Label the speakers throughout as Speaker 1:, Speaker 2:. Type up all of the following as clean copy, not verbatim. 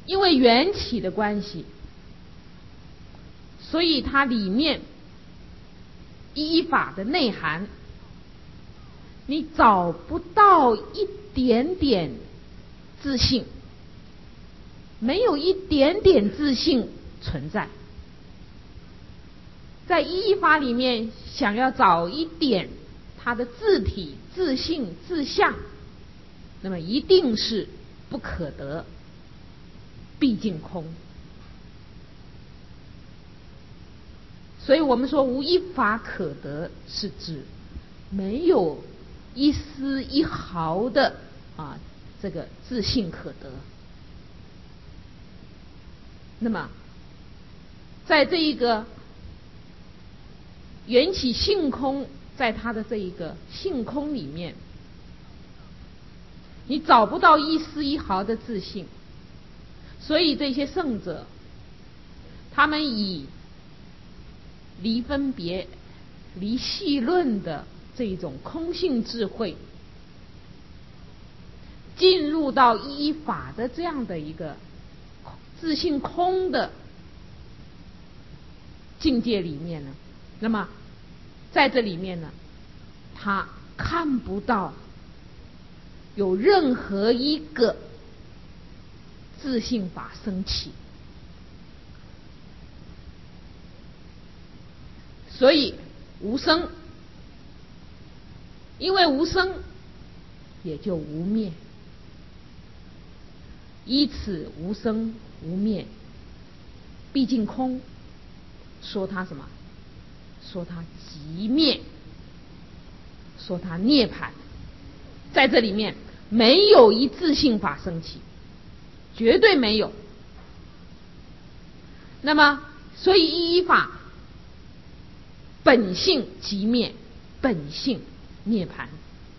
Speaker 1: 因为缘起的关系，所以它里面依法的内涵，你找不到一点点自信，没有一点点自信存在。在依法里面想要找一点它的自体、自性、自相，那么一定是不可得，毕竟空。所以我们说无一法可得，是指没有一丝一毫的这个自性可得。那么在这一个缘起性空，在它的这一个性空里面，你找不到一丝一毫的自性，所以这些圣者他们以离分别、离细论的这种空性智慧，进入到依法的这样的一个自性空的境界里面呢，那么在这里面呢，他看不到有任何一个自性法升起，所以无生，因为无生也就无灭，依此无生无灭，毕竟空，说它什么？说它即灭，说它涅槃。在这里面没有一自性法升起，绝对没有。那么所以依法本性即灭，本性涅槃。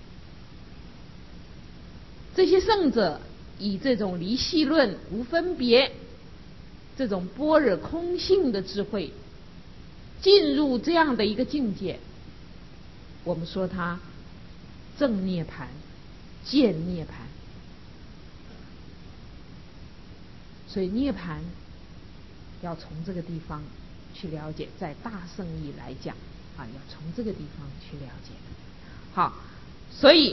Speaker 1: 这些圣者以这种离系论、无分别这种般若空性的智慧进入这样的一个境界，我们说它正涅槃、见涅槃。所以涅槃要从这个地方去了解，在大圣义来讲要从这个地方去了解。好，所以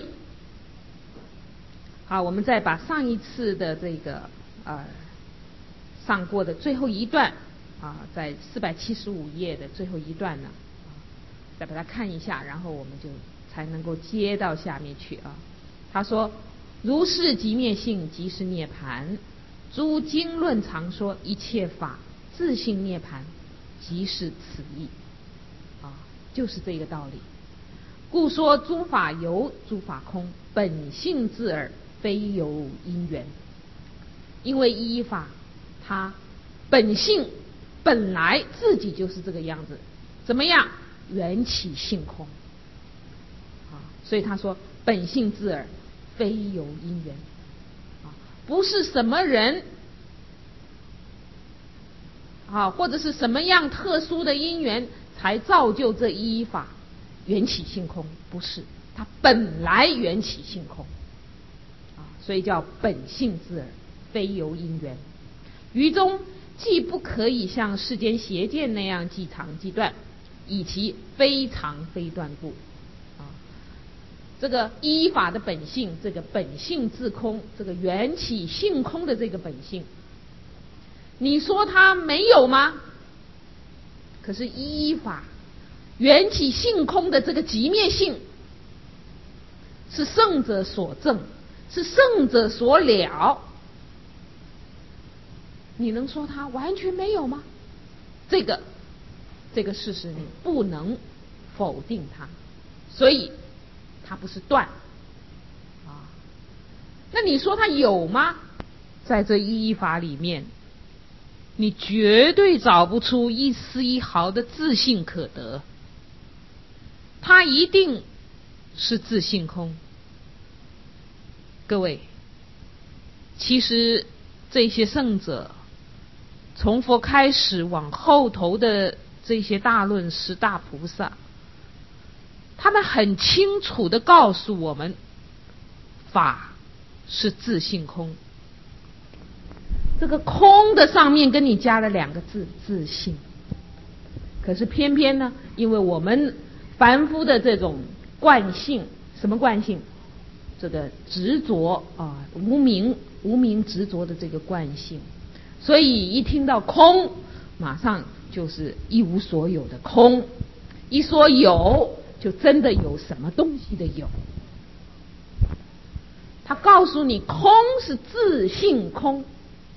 Speaker 1: 我们再把上一次的这个上过的最后一段在475页的最后一段呢，再把它看一下，然后我们就才能够接到下面去他说：如是即灭性，即是涅槃。诸经论常说一切法自性涅槃，即是此意就是这个道理。故说诸法有，诸法空，本性自尔，非由因缘。因为依法它本性本来自己就是这个样子，怎么样？缘起性空所以他说本性自尔，非由因缘不是什么人或者是什么样特殊的因缘才造就这依法缘起性空，不是，它本来缘起性空所以叫本性自尔，非由因缘。于中既不可以像世间邪见那样既长既断，以其非常非断故这个依法的本性，这个本性自空，这个缘起性空的这个本性，你说它没有吗？可是依法缘起性空的这个即灭性，是圣者所证，是圣者所了，你能说它完全没有吗？这个事实你不能否定它，所以它不是断那你说它有吗？在这依法里面，你绝对找不出一丝一毫的自性可得，它一定是自性空。各位，其实这些圣者从佛开始往后头的这些大论师大菩萨，他们很清楚地告诉我们，法是自性空。 这个空的上面跟你加了2个字自性。可是偏偏呢，因为我们凡夫的这种惯性，什么惯性？这个执着啊，无明执着的这个惯性，所以一听到空，马上就是一无所有的空，一说有，就真的有什么东西的有。他告诉你，空是自性空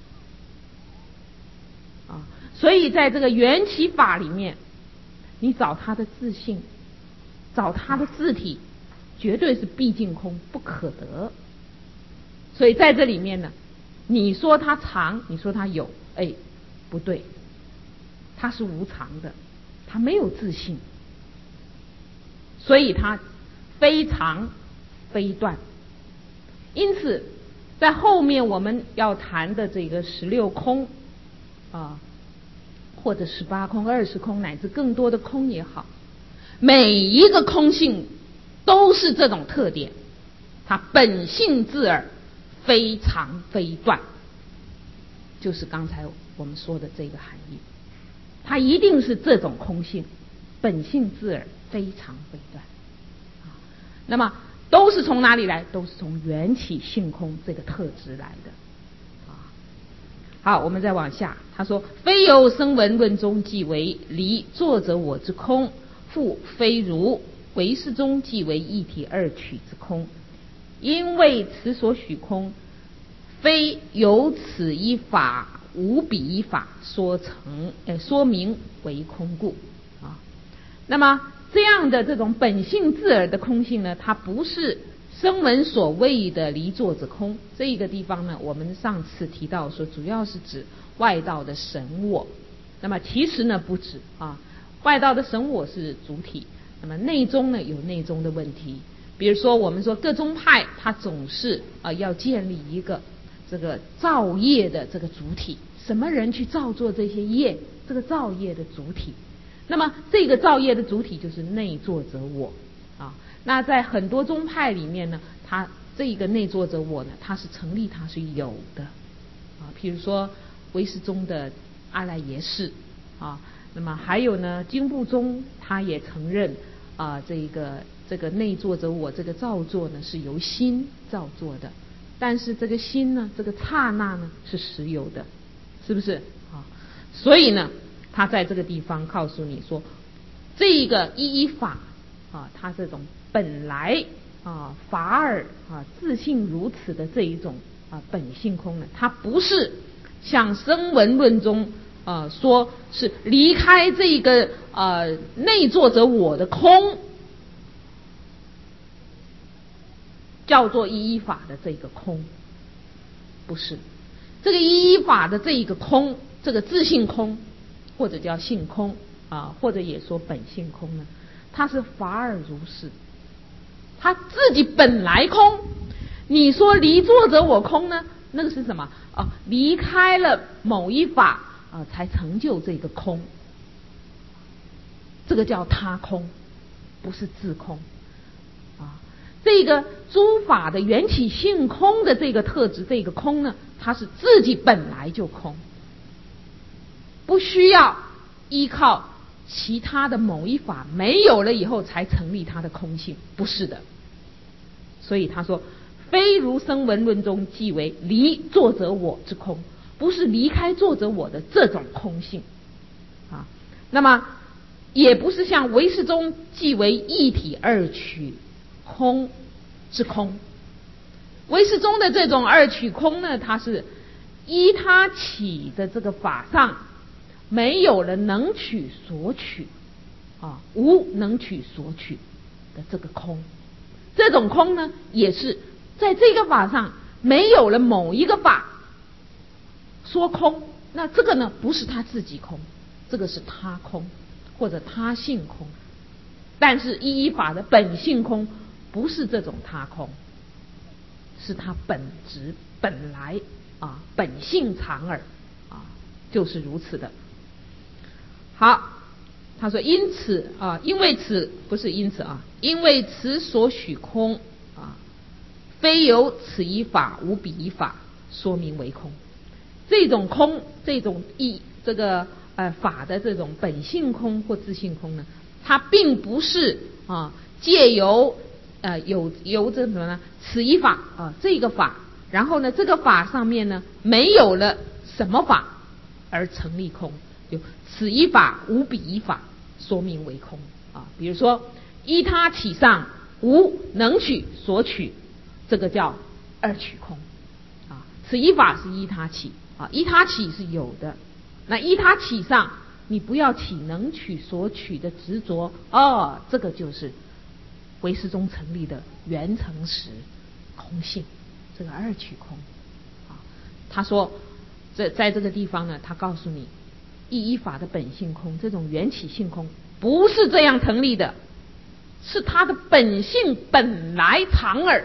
Speaker 1: 啊，所以在这个缘起法里面，你找它的自性，找它的自体，绝对是毕竟空，不可得。所以在这里面呢，你说它常，你说它有，不对，它是无常的，它没有自性，所以它非常非断。因此在后面我们要谈的这个16空啊，或者18空、20空，乃至更多的空也好，每一个空性都是这种特点，它本性自尔，非常非断，就是刚才我们说的这个含义。它一定是这种空性，本性自尔，非常非断。那么都是从哪里来？都是从缘起性空这个特质来的。好，我们再往下，他说：非由声闻论中即为离作者我之空，复非如唯识中即为一体二取之空。因为此所许空，非由此一法无彼一法说明为空故啊。那么这样的这种本性自尔的空性呢，它不是声闻所谓的离作者空。这个地方呢，我们上次提到说，主要是指外道的神我。那么其实呢，不止啊，外道的神我是主体，那么内宗呢有内宗的问题。比如说我们说各宗派，它总是要建立一个这个造业的这个主体，什么人去造作这些业，这个造业的主体。那么这个造业的主体就是内作者我啊。那在很多宗派里面呢，它这个内作者我呢，它是成立，它是有的啊。譬如说唯识宗的阿赖耶识啊，那么还有呢经部宗，他也承认这个内作者我这个造作呢是由心造作的，但是这个心呢，这个刹那呢是实有的，是不是啊？所以呢，他在这个地方告诉你说，这个一法啊，它这种本来法尔自性如此的这一种本性空呢，它不是像声闻论中说是离开这个内作者我的空，叫做一法的这个空，不是这个一法的这个空，这个自性空，或者叫性空或者也说本性空呢，它是法尔如是，它自己本来空。你说离作者我空呢，那个是什么离开了某一法才成就这个空，这个叫他空，不是自空这个诸法的缘起性空的这个特质，这个空呢，它是自己本来就空，不需要依靠其他的某一法没有了以后才成立它的空性，不是的。所以他说，非如声闻论中即为离作者我之空，不是离开作者我的这种空性那么也不是像唯识中即为一体二取空之空。唯识中的这种二取空呢，它是依他起的这个法上没有了能取所取无能取所取的这个空。这种空呢，也是在这个法上没有了某一个法说空，那这个呢不是他自己空，这个是他空或者他性空。但是一法的本性空不是这种他空，是他本质本来本性常耳就是如此的。好，他说因此因为此不是因此因为此所许空非由此一法无彼一法说明为空。 这种空，这种法的这种本性空或自性空呢，它并不是借由由这什么呢？此一法这个法，然后呢这个法上面呢没有了什么法而成立空，就此一法无彼一法，说明为空比如说依他起上无能取所取，这个叫二取空此一法是依他起依他起是有的，那依他起上你不要起能取所取的执着这个就是唯识中成立的缘成实空性，这个二取空他说在这个地方呢，他告诉你一法的本性空，这种缘起性空不是这样成立的，是它的本性本来常耳，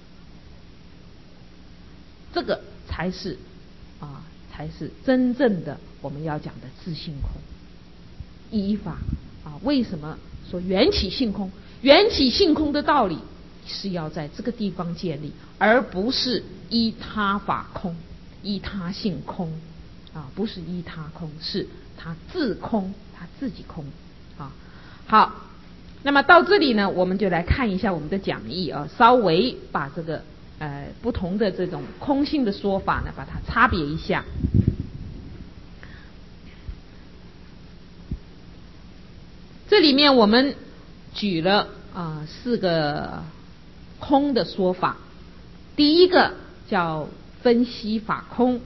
Speaker 1: 这个才是真正的我们要讲的自性空。一法为什么说缘起性空？缘起性空的道理是要在这个地方建立，而不是依他法空，依他性空不是依他空，是他自空，他自己空好，那么到这里呢，我们就来看一下我们的讲义稍微把这个不同的这种空性的说法呢，把它差别一下。这里面我们举了4个空的说法。第一个叫分析法空，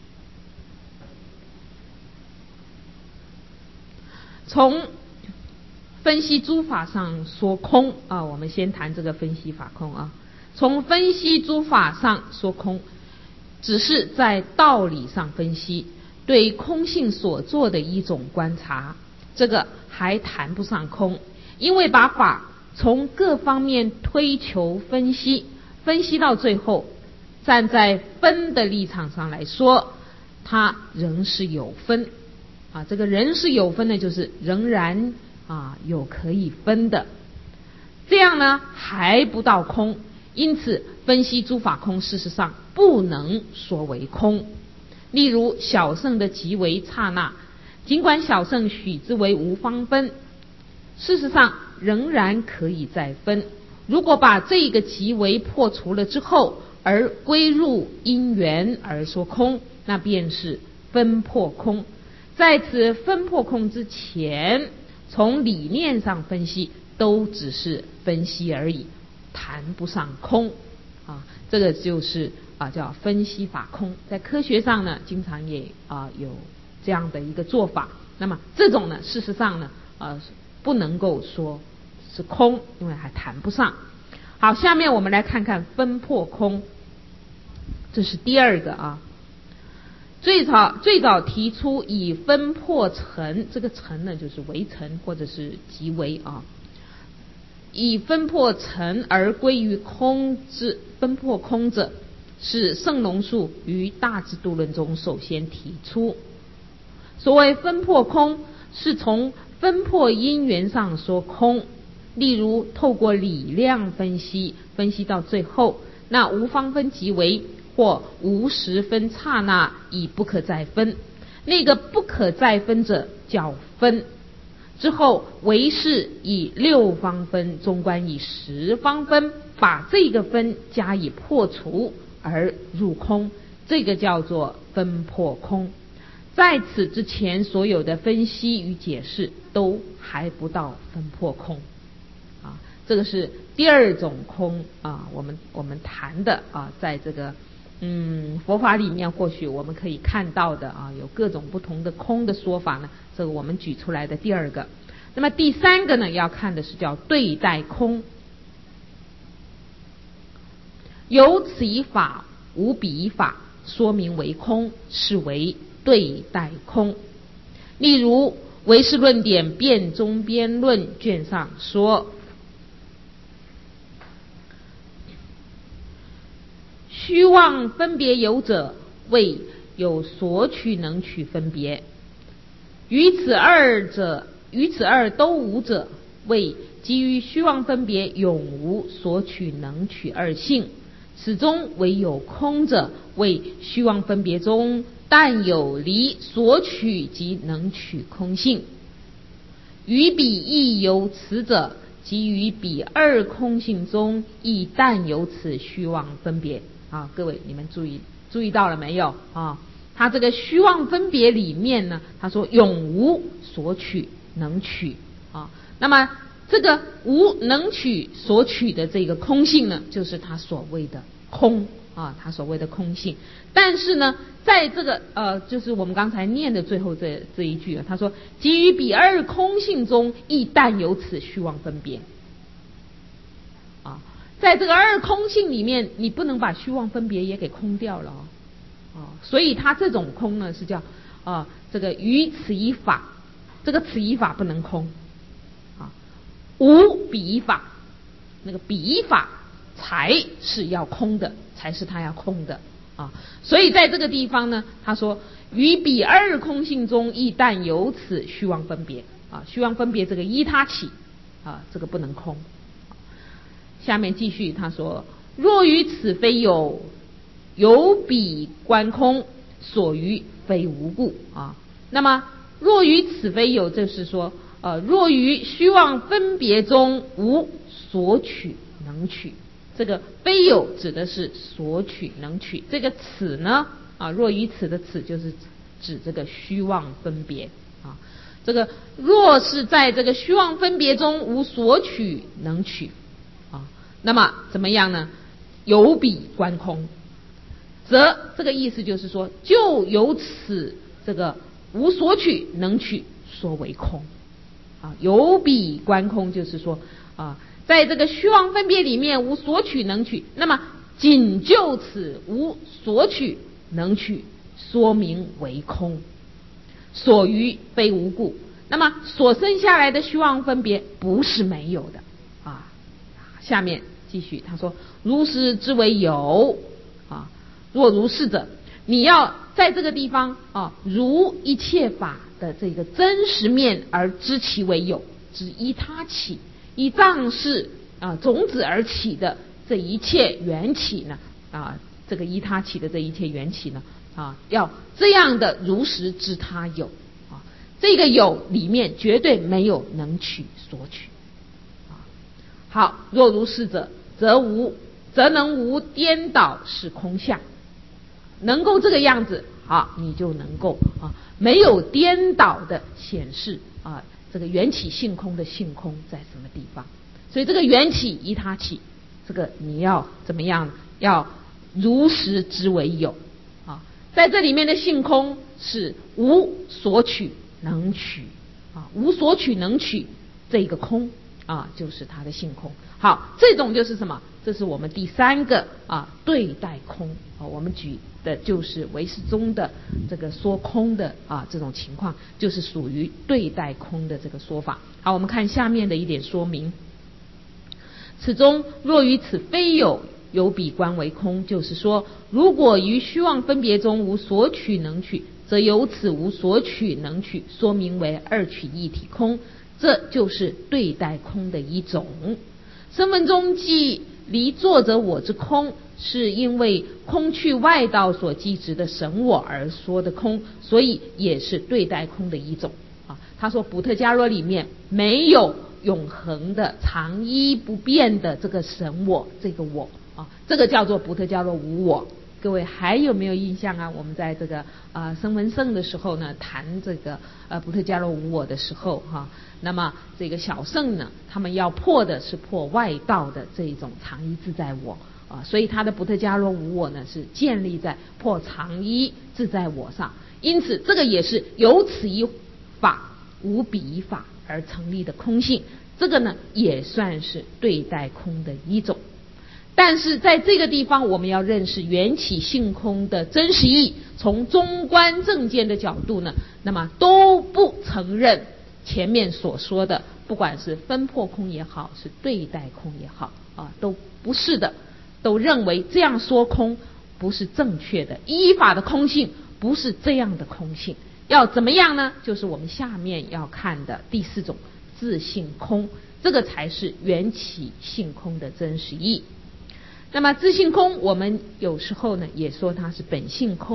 Speaker 1: 从分析诸法上说空我们先谈这个分析法空从分析诸法上说空，只是在道理上分析，对空性所做的一种观察，这个还谈不上空，因为把法从各方面推求分析，分析到最后，站在分的立场上来说，它仍是有分这个仍是有分的，就是仍然有可以分的，这样呢还不到空，因此分析诸法空事实上不能说为空。例如小圣的即为刹那，尽管小圣许之为无方分，事实上仍然可以再分。如果把这个即为破除了之后，而归入因缘而说空，那便是分破空。在此分破空之前，从理念上分析都只是分析而已，谈不上空这个就是叫分析法空。在科学上呢，经常也有这样的一个做法。那么这种呢，事实上呢不能够说是空，因为还谈不上。好，下面我们来看看分破空，这是第二个最早提出以分破成，这个成呢就是为成或者是即为以分破成而归于空之分破空者，是圣龙树于大智度论中首先提出。所谓分破空，是从分破因缘上说空。例如透过理量分析，分析到最后，那无方分即为或无实分刹那已不可再分，那个不可再分者叫分。之后唯是以6方分，中观以10方分，把这个分加以破除而入空，这个叫做分破空。在此之前所有的分析与解释都还不到分破空这个是第二种空我们谈的在这个佛法里面或许我们可以看到的有各种不同的空的说法呢，这个我们举出来的第二个。那么第三个呢，要看的是叫对待空，由此一法无彼一法，说明为空，是为对待空。例如唯识论点辩中边论卷上说，虚妄分别有者，谓有所取能取分别；于此二都无者，谓基于虚妄分别永无所取能取二性。始终唯有空者，谓虚妄分别中但有离所取及能取空性，于彼亦有此者，即于彼二空性中亦但有此虚妄分别。各位你们注意到了没有他这个虚妄分别里面呢，他说永无所取能取那么这个无能取所取的这个空性呢，就是他所谓的空他所谓的空性。但是呢，在这个就是我们刚才念的最后这一句他说即于彼二空性中亦但有此虚妄分别在这个二空性里面，你不能把虚妄分别也给空掉了所以它这种空呢是叫这个于此一法，这个此一法不能空无彼一法，那个彼一法才是要空的，才是它要空的所以在这个地方呢，他说于彼二空性中亦但有此虚妄分别虚妄分别这个依他起这个不能空。下面继续他说若于此非有，有彼观空，所于非无故那么若于此非有，就是说若于虚妄分别中无所取能取，这个非有指的是所取能取，这个此呢若于此的此就是指这个虚妄分别这个若是在这个虚妄分别中无所取能取那么怎么样呢？有彼观空，则这个意思就是说，就由此这个无所取能取说为空有彼观空就是说在这个虚妄分别里面无所取能取，那么仅就此无所取能取说明为空，所于非无故。那么所生下来的虚妄分别不是没有的下面继续他说如是之为有若如是者，你要在这个地方如一切法的这个真实面而知其为有，只依他起，依藏识种子而起的这一切缘起呢这个依他起的这一切缘起呢要这样的如实知他有这个有里面绝对没有能取所取好，若如是者，则能无颠倒是空相，能够这个样子你就能够没有颠倒的显示这个缘起性空的性空在什么地方。所以这个缘起依他起，这个你要怎么样？要如实知为有在这里面的性空是无所取能取无所取能取这个空就是它的性空。好，这种就是什么？这是我们第三个对待空我们举的就是唯识宗的这个说空的这种情况，就是属于对待空的这个说法。好，我们看下面的一点说明。此中若于此非有，有彼观为空，就是说如果于虚妄分别中无所取能取，则由此无所取能取说明为二取一体空，这就是对待空的一种。声闻中即离作者我之空，是因为空去外道所记执的神我而说的空，所以也是对待空的一种他说补特伽罗里面没有永恒的常一不变的这个神我，这个我这个叫做补特伽罗无我。各位还有没有印象我们在这个声闻圣的时候呢，谈这个补特伽罗无我的时候那么这个小圣呢，他们要破的是破外道的这种常一自在我所以他的补特伽罗无我呢是建立在破常一自在我上，因此这个也是由此一法无彼一法而成立的空性，这个呢也算是对待空的一种。但是在这个地方我们要认识缘起性空的真实义，从中观正见的角度呢，那么都不承认前面所说的不管是分破空也好，是对待空也好都不是的，都认为这样说空不是正确的，依法的空性不是这样的空性。要怎么样呢？就是我们下面要看的第四种自性空，这个才是缘起性空的真实义。那么自性空我们有时候呢也说它是本性空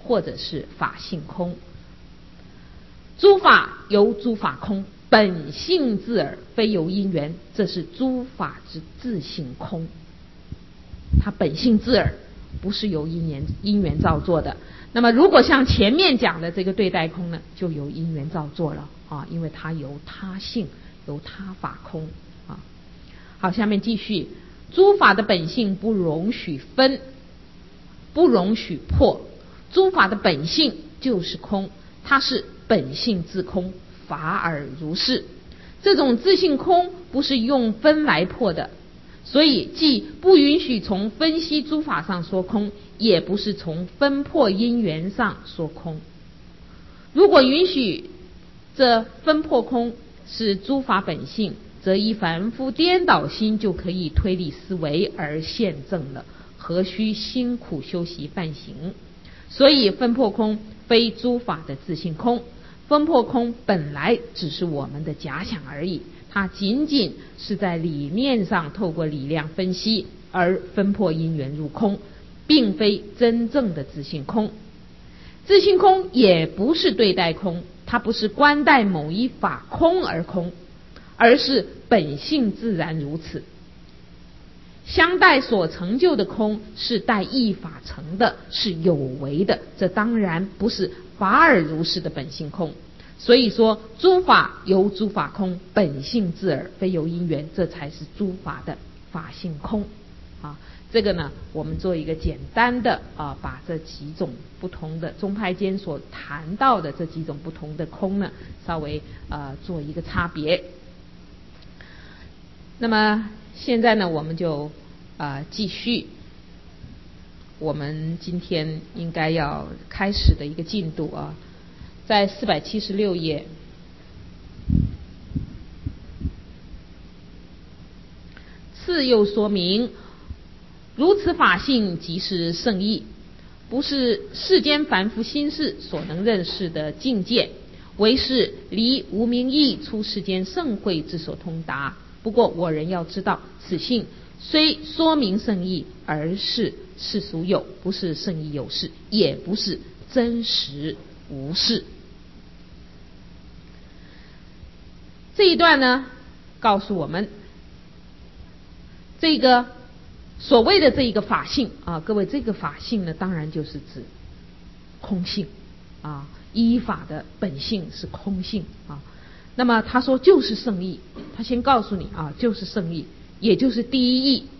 Speaker 1: 或者是法性空。诸法由诸法空，本性自尔，非由因缘，这是诸法之自性空。它本性自尔，不是由因缘造作的。那么如果像前面讲的这个对待空呢，就由因缘造作了啊，因为它由他性，由他法空啊。好，下面继续，诸法的本性不容许分，不容许破，诸法的本性就是空，它是本性自空，法尔如是。这种自性空不是用分来破的，所以既不允许从分析诸法上说空，也不是从分破因缘上说空。如果允许这分破空是诸法本性，则以凡夫颠倒心就可以推理思维而现证了，何须辛苦修习梵行？所以分破空非诸法的自性空，分破空本来只是我们的假想而已，它仅仅是在理念上透过理量分析而分破因缘入空，并非真正的自性空。自性空也不是对待空，它不是观待某一法空而空，而是本性自然如此。相待所成就的空是待一法成的，是有为的，这当然不是法尔如是的本性空。所以说诸法由诸法空，本性自尔，非由因缘，这才是诸法的法性空啊。这个呢，我们做一个简单的把这几种不同的宗派间所谈到的这几种不同的空呢，稍微做一个差别。那么现在呢，我们就继续我们今天应该要开始的一个进度啊，在476页。次又说明，如此法性即是圣意，不是世间凡夫心事所能认识的境界，为是离无明意出世间圣慧之所通达。不过我人要知道，此性虽说明圣意，而是世俗有，不是圣意有事，也不是真实无事。这一段呢，告诉我们这个所谓的这一个法性啊，各位，这个法性呢，当然就是指空性啊，依法的本性是空性啊。那么他说就是圣意，他先告诉你啊，就是圣意，也就是第一义，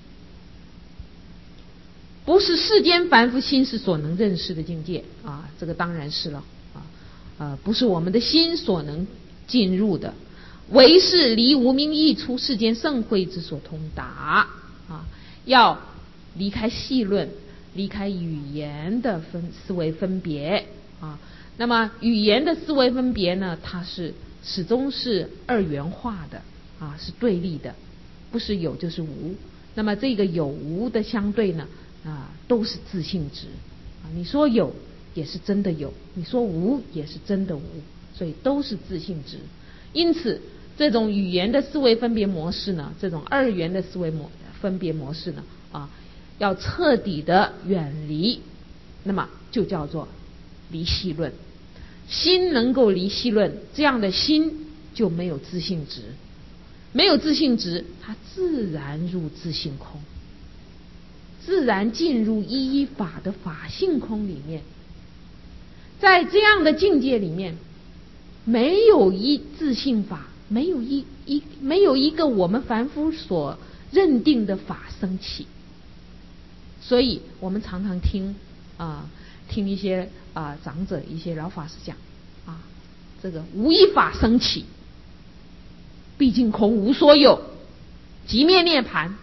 Speaker 1: 不是世间凡夫心事所能认识的境界啊，这个当然是了啊，不是我们的心所能进入的，为是离无明意出世间圣慧之所通达啊，要离开细论，离开语言的思维分别啊。那么语言的思维分别呢，它是始终是二元化的啊，是对立的，不是有就是无。那么这个有无的相对呢都是自性质啊，你说有也是真的有，你说无也是真的无，所以都是自性质。因此这种语言的思维分别模式呢，这种二元的思维分别模式呢要彻底的远离，那么就叫做离细论。心能够离细论，这样的心就没有自性质，没有自性质，它自然入自性空，自然进入依法的法性空里面。在这样的境界里面，没有一自性法，没有一个我们凡夫所认定的法升起。所以我们常常听一些长者，一些老法师讲这个无一法升起，毕竟空无所有，即灭涅盘，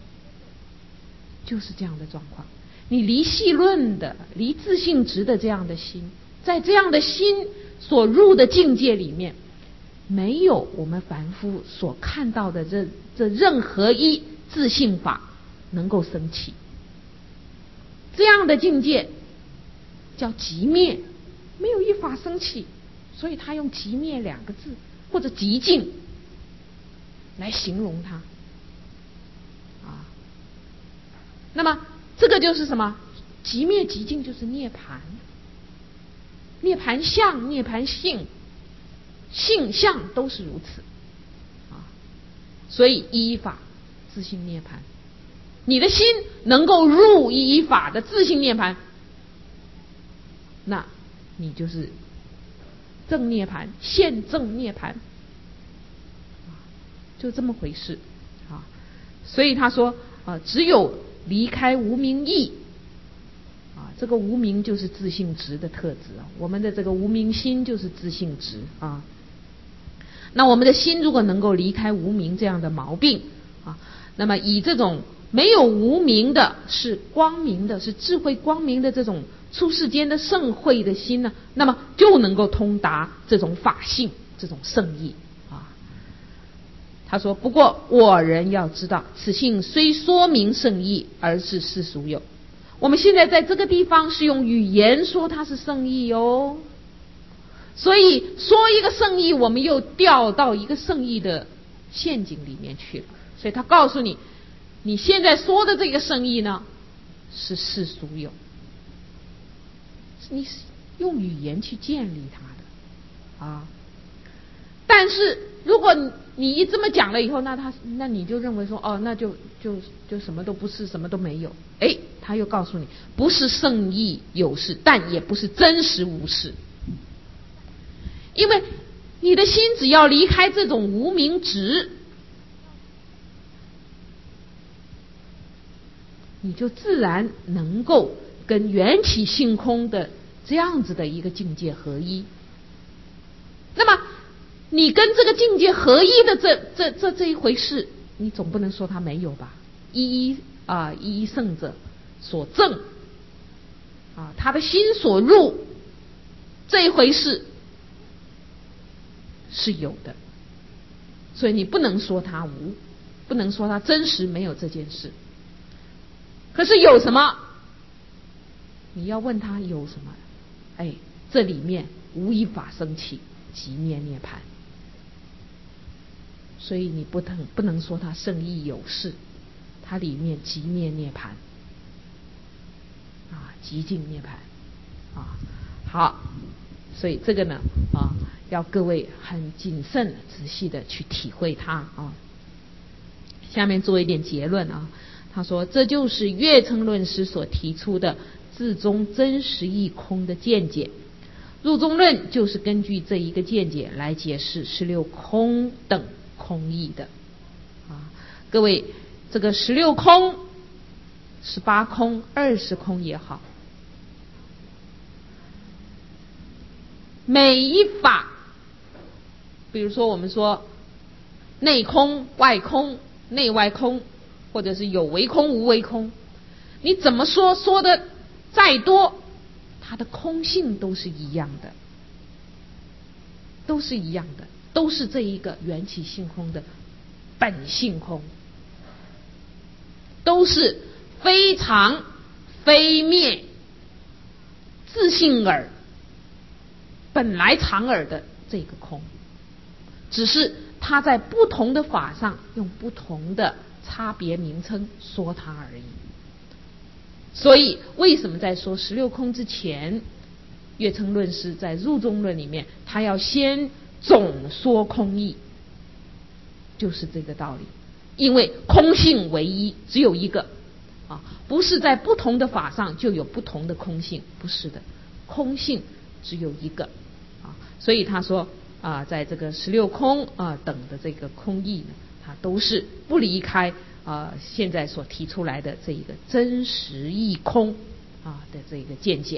Speaker 1: 就是这样的状况。你离细论的，离自性质的这样的心，在这样的心所入的境界里面，没有我们凡夫所看到的这任何一自性法能够升起。这样的境界叫即灭，没有一法升起，所以他用即灭两个字或者极静来形容它那么这个就是什么？即灭极静就是涅槃。 涅盘相、涅盘性、性相都是如此啊。所以依一法自性涅盘，你的心能够入依一法的自性涅盘，那你就是正涅盘，现正涅盘，就这么回事啊。所以他说只有离开无明意啊，这个无明就是自性执的特质啊，我们的这个无明心就是自性执啊。那我们的心如果能够离开无明这样的毛病啊，那么以这种没有无明的，是光明的，是智慧光明的这种出世间的圣慧的心呢，那么就能够通达这种法性，这种圣意啊。他说：不过我人要知道，此性虽说明圣意，而是世俗有。我们现在在这个地方是用语言说它是圣意哦，所以说一个圣意，我们又掉到一个圣意的陷阱里面去了。所以他告诉你，你现在说的这个圣意呢，是世俗有，你是用语言去建立它的啊。但是如果你一这么讲了以后，那你就认为说那就什么都不是，什么都没有。他又告诉你，不是圣意有事，但也不是真实无事。因为你的心只要离开这种无明执，你就自然能够跟缘起性空的这样子的一个境界合一。那么你跟这个境界合一的这一回事，你总不能说它没有吧？一一圣者所证啊，他的心所入这一回事是有的，所以你不能说它无，不能说它真实没有这件事。可是有什么？你要问他有什么？这里面无一法生起，即灭涅盘。所以你不能说它圣意有事，它里面即灭涅盘啊，极尽涅盘啊。好，所以这个呢要各位很谨慎仔细的去体会它啊。下面做一点结论啊。他说这就是月称论师所提出的自宗真实义空的见解。入宗论就是根据这一个见解来解释16空等空义的啊。各位，这个16空、18空、20空也好，每一法，比如说我们说内空、外空、内外空，或者是有为空、无为空，你怎么说的再多，它的空性都是一样的，都是一样的，都是这一个缘起性空的本性空，都是非常非灭自性耳本来常耳的这个空，只是它在不同的法上用不同的差别名称说它而已。所以为什么在说16空之前，月称论师在入宗论里面他要先总说空义，就是这个道理。因为空性唯一，只有一个啊，不是在不同的法上就有不同的空性，不是的，空性只有一个啊。所以他说在这个16空等的这个空义呢，它都是不离开现在所提出来的这一个真实义空的这个见解。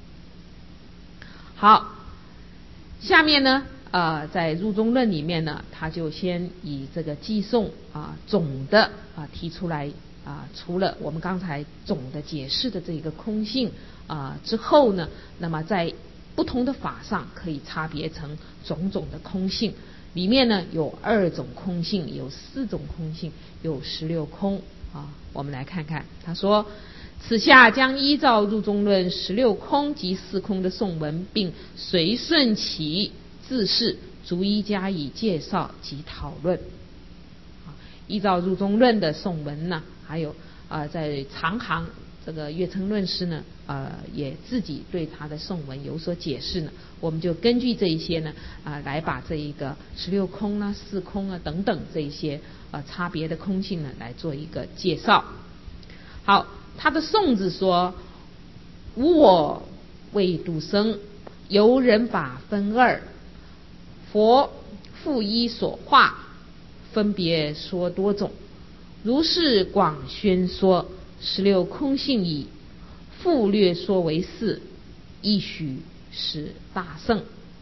Speaker 1: 好，下面呢在入宗论里面呢，他就先以这个寄送总的提出来除了我们刚才总的解释的这一个空性之后呢，那么在不同的法上可以差别成种种的空性，里面呢有2种空性，有4种空性，有16空我们来看看，他说此下将依照入宗论16空及4空的颂文，并随顺其自是逐一加以介绍及讨论。依照入宗论的颂文呢，还有在长行这个岳成论师呢，也自己对他的颂文有所解释呢。我们就根据这一些呢，来把这一个16空啊、4空啊等等这一些差别的空性呢，来做一个介绍。好，他的颂字说：无我谓度生，由人法分二，佛复依所化，分别说多种。如是广宣说，16空性矣，复略说为4，亦许是大圣。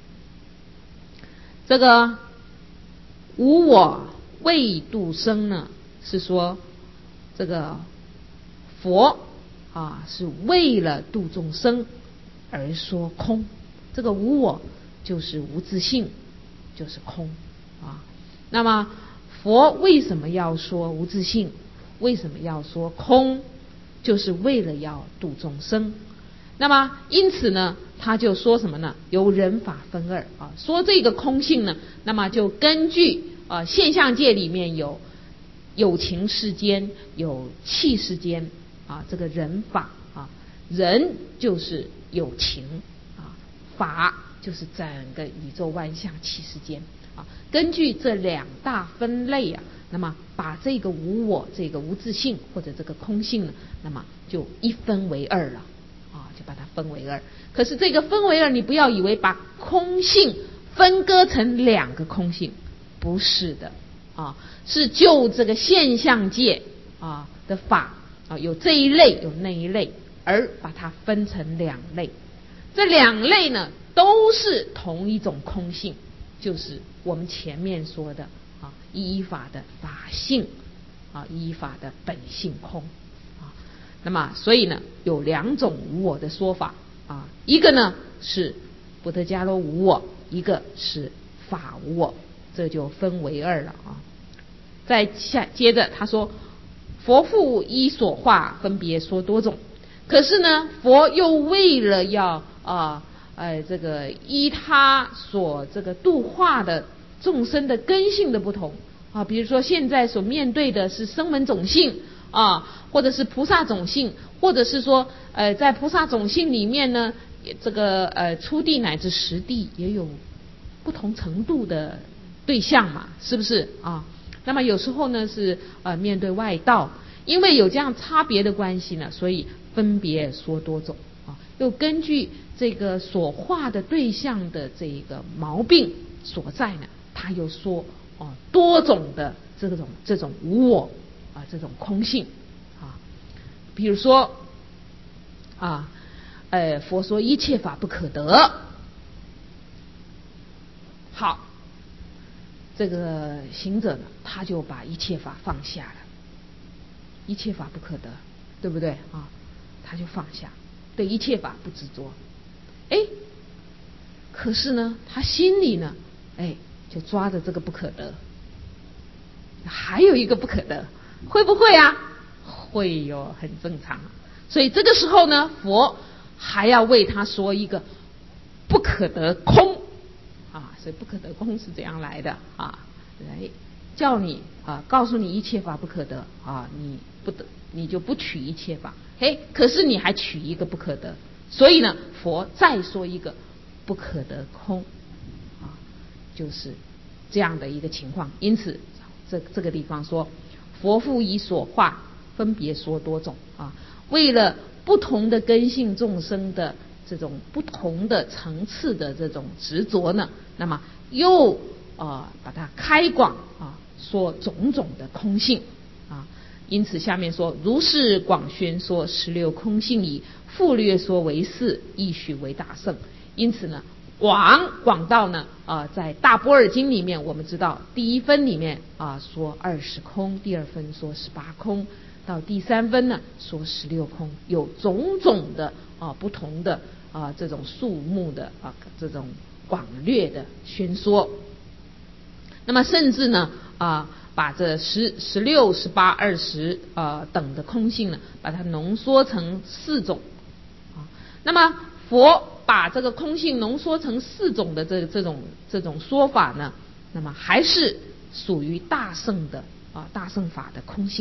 Speaker 1: 这个无我谓度生呢，是说这个佛是为了度众生而说空。这个无我就是无自性，就是空那么佛为什么要说无自性？为什么要说空？就是为了要度众生。那么因此呢，他就说什么呢？由人法分二说这个空性呢，那么就根据现象界里面有情世间，有器世间这个人法人就是有情法就是整个宇宙万象器世间根据这两大分类那么把这个无我、这个无自性或者这个空性呢，那么就一分为二了就把它分为二。可是这个分为二，你不要以为把空性分割成两个空性，不是的是就这个现象界的法有这一类有那一类，而把它分成两类。这两类呢，都是同一种空性，就是我们前面说的一一法的法性一一法的本性空那么所以呢，有两种无我的说法一个呢是波特伽罗无我，一个是法无我，这就分为二了再接着他说，佛复依所化，分别说多种。可是呢，佛又为了要这个依他所这个度化的众生的根性的不同比如说现在所面对的是声闻种性或者是菩萨种性，或者是说在菩萨种性里面呢，这个初地乃至实地也有不同程度的对象嘛，是不是那么有时候呢是面对外道，因为有这样差别的关系呢，所以分别说多种又根据这个所化的对象的这个毛病所在呢，他又说多种的这种无我这种空性比如说佛说一切法不可得。好，这个行者呢，他就把一切法放下了，一切法不可得，对不对他就放下，对一切法不执着。可是呢，他心里呢就抓着这个不可得，还有一个不可得，会不会会哟，很正常。所以这个时候呢，佛还要为他说一个不可得空所以不可得空是这样来的来叫你告诉你一切法不可得你不得，你就不取一切法。可是你还取一个不可得，所以呢，佛再说一个不可得空就是这样的一个情况。因此这个地方说，佛复依所化，分别说多种为了不同的根性众生的这种不同的层次的这种执着呢，那么又把它开广说种种的空性因此下面说，如是广宣说16空性矣，复略说为4，亦许为大圣。因此呢，广到呢在大般若经里面，我们知道第一分里面说20空，第二分说18空，到第三分呢说16空，有种种的不同的这种数目的这种广略的宣说。那么甚至呢把这16、18、20等的空性呢，把它浓缩成4种那么佛把这个空性浓缩成4种的这种说法呢，那么还是属于大圣的大圣法的空性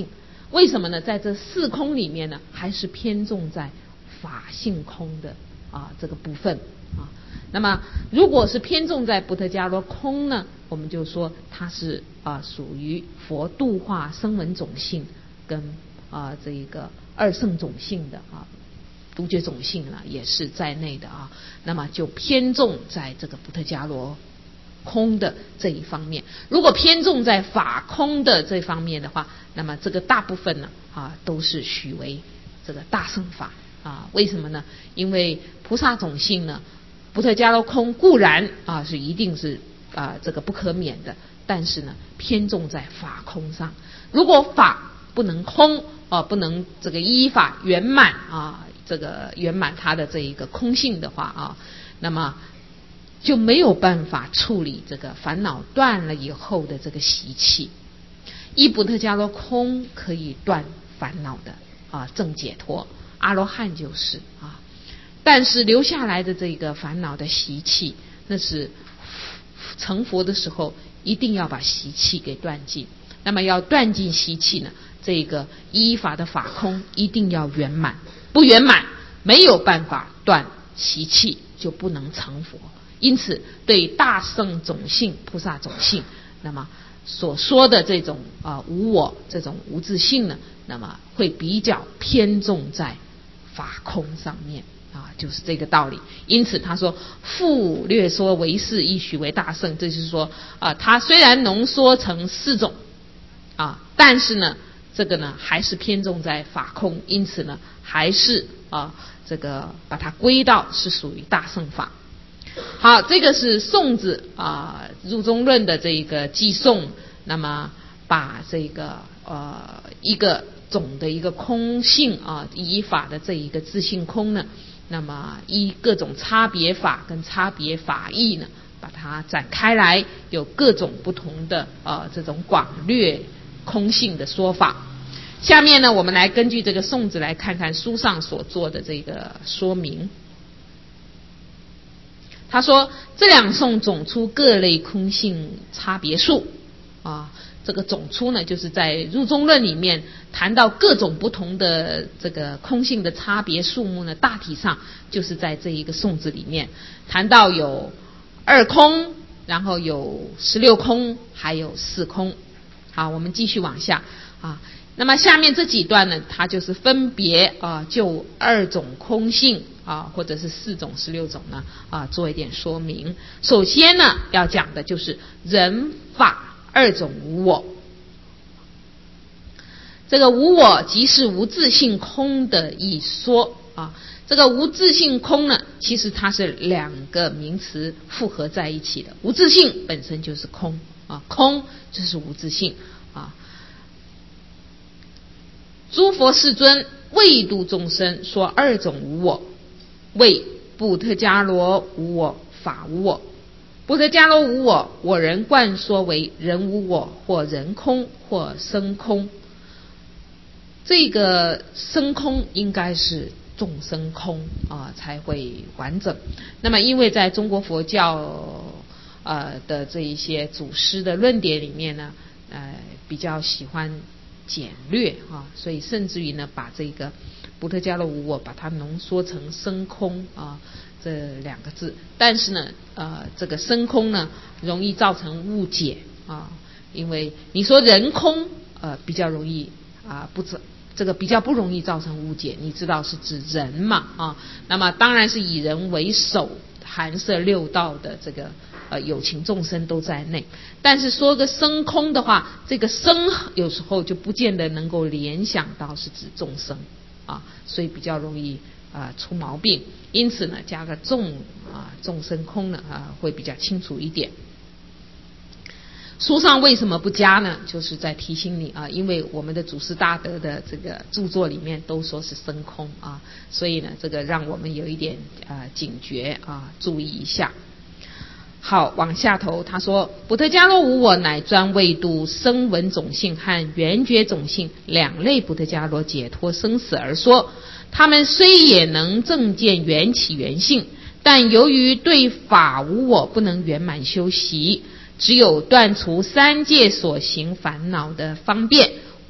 Speaker 1: 为什么呢？在这四空里面呢，还是偏重在法性空的这个部分啊。那么如果是偏重在布特伽罗空呢，我们就说它是属于佛度化声闻种性跟这一个二圣种性的独觉种性呢也是在内的那么就偏重在这个布特伽罗空的这一方面。如果偏重在法空的这方面的话，那么这个大部分呢都是许为这个大乘法为什么呢？因为菩萨种性呢，布特伽罗空固然是一定是这个不可免的，但是呢偏重在法空上。如果法不能空不能这个依法圆满这个圆满它的这一个空性的话那么就没有办法处理这个烦恼断了以后的这个习气。依布特伽罗空可以断烦恼的正解脱，阿罗汉就是但是留下来的这个烦恼的习气，那是成佛的时候一定要把习气给断尽。那么要断尽习气呢，这个依法的法空一定要圆满，不圆满没有办法断习气，就不能成佛。因此对大圣种性菩萨种性，那么所说的这种无我这种无自性呢，那么会比较偏重在法空上面就是这个道理。因此他说复略说唯是亦许为大圣，这就是说他虽然浓缩成四种但是呢这个呢还是偏重在法空，因此呢还是这个把它归到是属于大乘法。好，这个是颂子入中论的这一个记颂，那么把这个一个总的一个空性依法的这一个自性空呢，那么依各种差别法跟差别法义呢，把它展开来，有各种不同的这种广略空性的说法。下面呢，我们来根据这个颂子来看看书上所做的这个说明。他说这两颂总出各类空性差别数这个总出呢，就是在入中论里面谈到各种不同的这个空性的差别数目呢，大体上就是在这一个颂子里面谈到有二空，然后有16空，还有4空。好，我们继续往下那么下面这几段呢，它就是分别就2种空性或者是4种16种呢做一点说明。首先呢要讲的就是人法2种无我。这个无我即是无自性空的一说这个无自性空呢，其实它是2个名词复合在一起的。无自性本身就是空空就是无自性诸佛世尊为度众生说2种无我，为布特伽罗无我，法无我。布特伽罗无我，我人惯说为人无我，或人空，或生空。这个生空应该是众生空才会完整。那么因为在中国佛教的这一些祖师的论点里面呢比较喜欢简略所以甚至于呢把这个布特伽罗无我把它浓缩成生空这2个字。但是呢这个生空呢容易造成误解因为你说人空比较容易这个比较不容易造成误解，你知道是指人嘛那么当然是以人为首，含摄6道的这个有情众生都在内。但是说个生空的话，这个生有时候就不见得能够联想到是指众生所以比较容易出毛病。因此呢加个众生空呢会比较清楚一点。书上为什么不加呢？就是在提醒你因为我们的祖师大德的这个著作里面都说是生空所以呢这个让我们有一点警觉注意一下。好，往下头他说布特伽罗无我乃专为度声闻种性和缘觉种性2类布特伽罗解脱生死而说。他们虽也能正见缘起缘性，但由于对法无我不能圆满修习，只有断除3界所行烦恼的方便，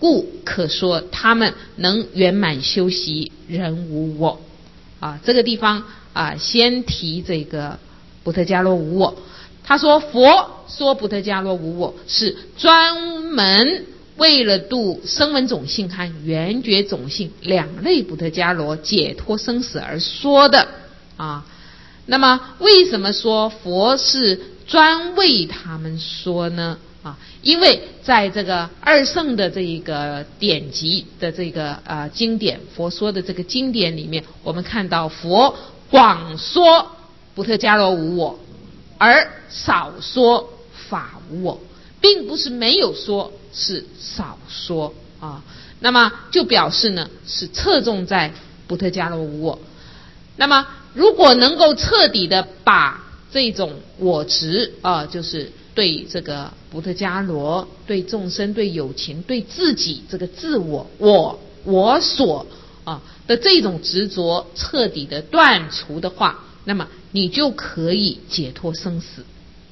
Speaker 1: 故可说他们能圆满修习，人无我。这个地方先提这个补特伽罗无我。他说佛说补特伽罗无我是专门为了度声闻种性和缘觉种性两类补特伽罗解脱生死而说的那么为什么说佛是专为他们说呢？因为在这个二圣的这一个典籍的这个经典，佛说的这个经典里面，我们看到佛广说补特伽罗无我，而少说法无我，并不是没有说，是少说那么就表示呢是侧重在补特伽罗无我。那么如果能够彻底的把这种我执就是对这个补特伽罗、对众生、对有情、对自己这个自我、我所的这种执着彻底的断除的话，那么你就可以解脱生死。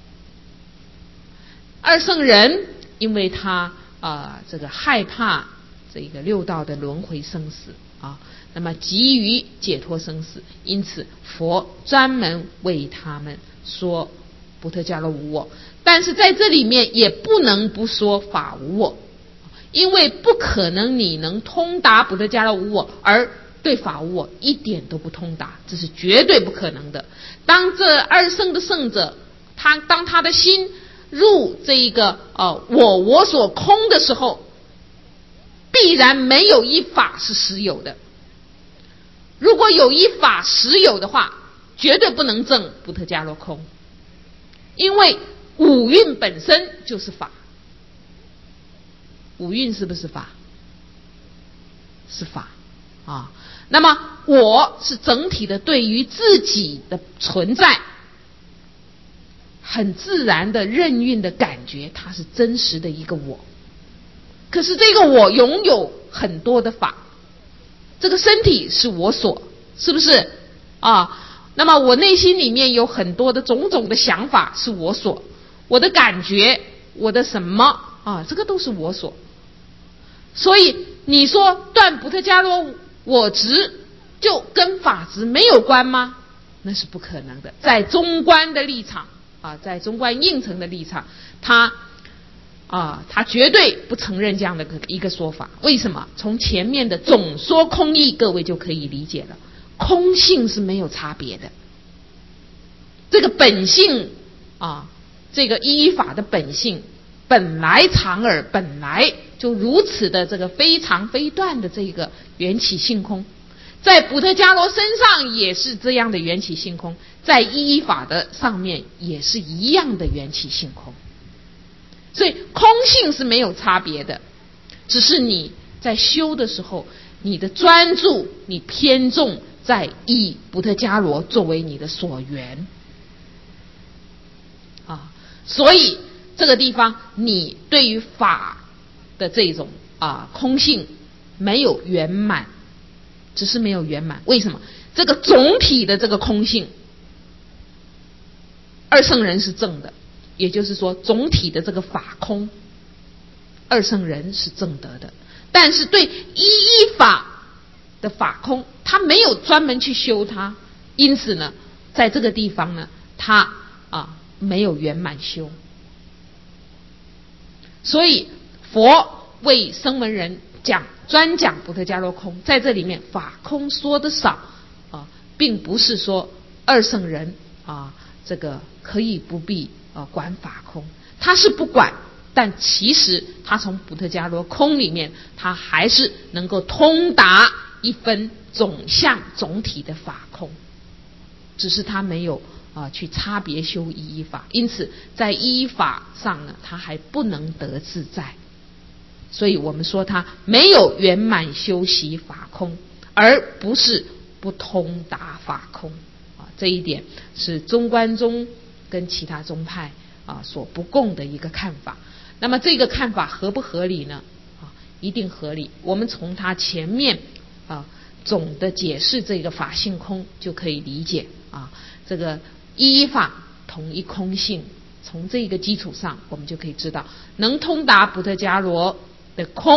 Speaker 1: 二圣人因为他这个害怕这个六道的轮回生死那么急于解脱生死，因此佛专门为他们说补特伽罗无我。但是在这里面也不能不说法无我，因为不可能你能通达补特伽罗无我而对法无我一点都不通达，这是绝对不可能的。当这二圣的圣者当他的心入这一个我所空的时候，必然没有一法是实有的。如果有一法实有的话，绝对不能证补特伽罗空，因为五蕴本身就是法。五蕴是不是法？是法那么我是整体的对于自己的存在很自然的任运的感觉，它是真实的一个我。可是这个我拥有很多的法，这个身体是我所，是不是那么我内心里面有很多的种种的想法是我所，我的感觉，我的什么这个都是我所。所以你说断补特伽罗我执就跟法执没有关吗？那是不可能的。在中观的立场在中观应成的立场，他绝对不承认这样的一个说法。为什么？从前面的总说空义各位就可以理解了，空性是没有差别的。这个本性这个依法的本性本来常耳，本来就如此的这个非常非断的这个缘起性空，在补特伽罗身上也是这样的缘起性空，在依法的上面也是一样的缘起性空。所以空性是没有差别的，只是你在修的时候，你的专注你偏重在以补特伽罗作为你的所缘所以这个地方你对于法的这种空性没有圆满，只是没有圆满。为什么？这个总体的这个空性二圣人是正的，也就是说总体的这个法空二圣人是正得的，但是对依法的法空他没有专门去修它，因此呢在这个地方呢他没有圆满修。所以佛为声闻人专讲补特伽罗空，在这里面法空说的少并不是说二圣人这个可以不必管法空，他是不管，但其实他从补特伽罗空里面他还是能够通达一分总相总体的法空，只是他没有去差别修依法，因此在依法上呢他还不能得自在。所以我们说他没有圆满修习法空，而不是不通达法空这一点是中观宗跟其他宗派所不共的一个看法。那么这个看法合不合理呢？一定合理。我们从他前面总的解释这个法性空就可以理解这个依法同一空性，从这个基础上我们就可以知道能通达补特伽罗的空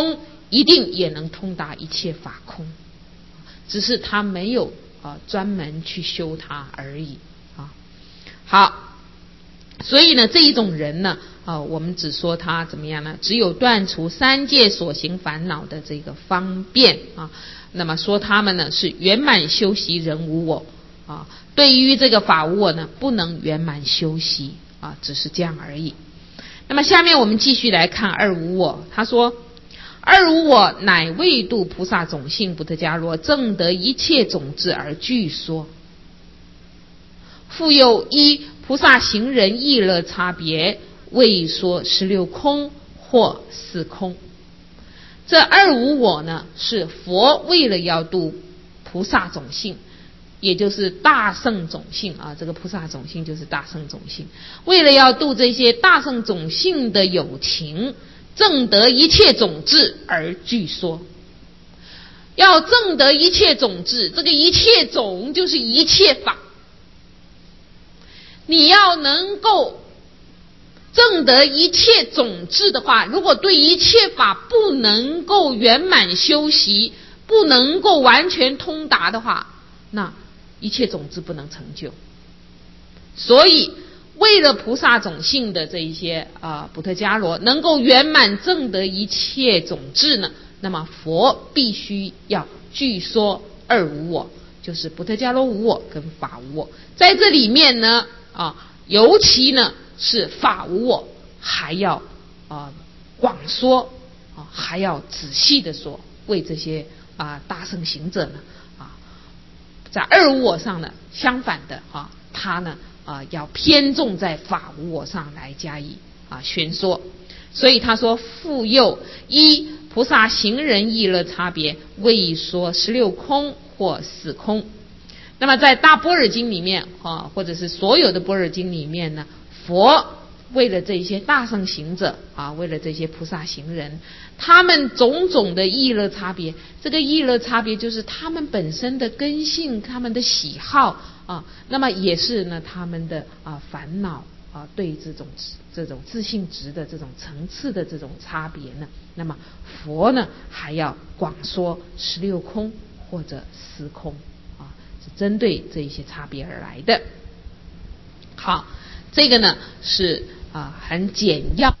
Speaker 1: 一定也能通达一切法空，只是他没有专门去修它而已啊。好，所以呢这一种人呢我们只说他怎么样呢？只有断除三界所行烦恼的这个方便啊。那么说他们呢是圆满修习人无我啊，对于这个法无我呢不能圆满修习啊，只是这样而已。那么下面我们继续来看二无我，他说二无我乃为度菩萨种性不特伽罗证得一切种智而具说。复有一菩萨行人意乐差别，为说16空或4空。这二无我呢是佛为了要度菩萨种性，也就是大圣种性啊，这个菩萨种性就是大圣种性，为了要度这些大圣种性的有情，证得一切种智而具说。要证得一切种智，这个一切种就是一切法，你要能够证得一切种智的话，如果对一切法不能够圆满修习，不能够完全通达的话，那一切种智不能成就。所以为了菩萨种性的这一些补特伽罗能够圆满证得一切种智呢，那么佛必须要具说二无我，就是补特伽罗无我跟法无我。在这里面呢尤其呢是法无我还要广说还要仔细的说，为这些大圣行者呢在二无我上呢相反的他呢要偏重在法无我上来加以宣说。所以他说复有一菩萨行人意乐差别，为说16空或4空。那么在大般若经里面或者是所有的般若经里面呢，佛为了这些大圣行者为了这些菩萨行人，他们种种的意乐差别，这个意乐差别就是他们本身的根性，他们的喜好那么也是呢他们的烦恼对这种自性值的这种层次的这种差别呢，那么佛呢还要广说16空或者4空是针对这一些差别而来的。好，这个呢是很简要